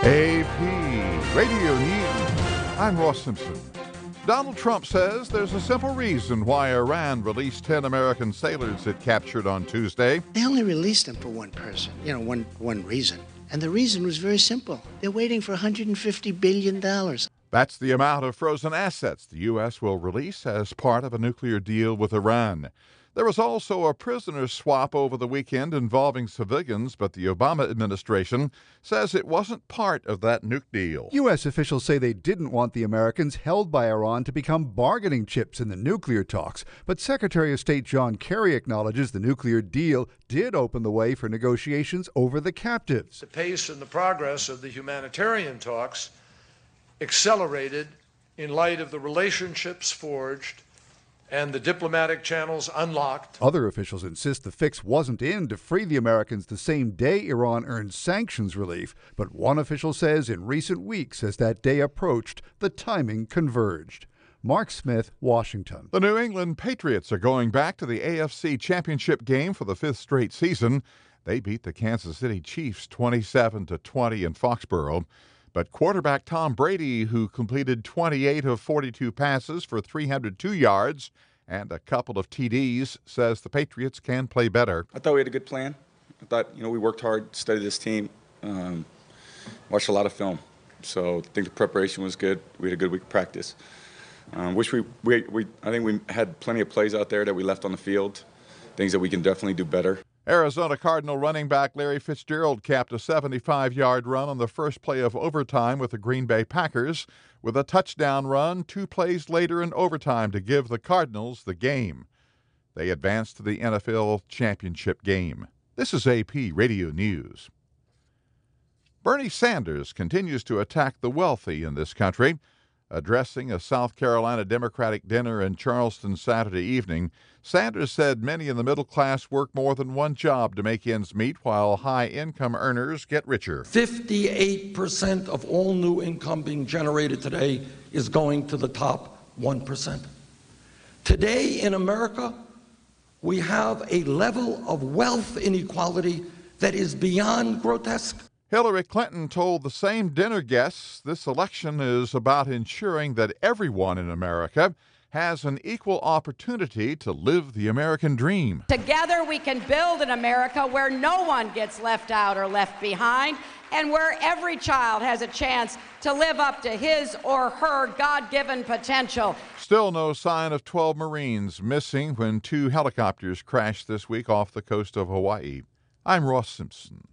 AP Radio News. I'm Ross Simpson. Donald Trump says there's a simple reason why Iran released 10 American sailors it captured on Tuesday. They only released them for one person, one reason. And the reason was very simple. They're waiting for $150 billion. That's the amount of frozen assets the U.S. will release as part of a nuclear deal with Iran. There was also a prisoner swap over the weekend involving civilians, but the Obama administration says it wasn't part of that nuke deal. U.S. officials say they didn't want the Americans held by Iran to become bargaining chips in the nuclear talks. But Secretary of State John Kerry acknowledges the nuclear deal did open the way for negotiations over the captives. The pace and the progress of the humanitarian talks accelerated in light of the relationships forged and the diplomatic channels unlocked. Other officials insist the fix wasn't in to free the Americans the same day Iran earned sanctions relief. But one official says in recent weeks, as that day approached, the timing converged. Mark Smith, Washington. The New England Patriots are going back to the AFC Championship game for the fifth straight season. They beat the Kansas City Chiefs 27-20 in Foxborough. But quarterback Tom Brady, who completed 28 of 42 passes for 302 yards and a couple of TDs, says the Patriots can play better. I thought we had a good plan. I thought, we worked hard, studied this team, watched a lot of film. So I think the preparation was good. We had a good week of practice. I think we had plenty of plays out there that we left on the field, things that we can definitely do better. Arizona Cardinal running back Larry Fitzgerald capped a 75-yard run on the first play of overtime with the Green Bay Packers with a touchdown run 2 plays later in overtime to give the Cardinals the game. They advanced to the NFL championship game. This is AP Radio News. Bernie Sanders continues to attack the wealthy in this country. Addressing a South Carolina Democratic dinner in Charleston Saturday evening, Sanders said many in the middle class work more than one job to make ends meet while high-income earners get richer. 58% of all new income being generated today is going to the top 1%. Today in America, we have a level of wealth inequality that is beyond grotesque. Hillary Clinton told the same dinner guests this election is about ensuring that everyone in America has an equal opportunity to live the American dream. Together we can build an America where no one gets left out or left behind, and where every child has a chance to live up to his or her God-given potential. Still no sign of 12 Marines missing when 2 helicopters crashed this week off the coast of Hawaii. I'm Ross Simpson.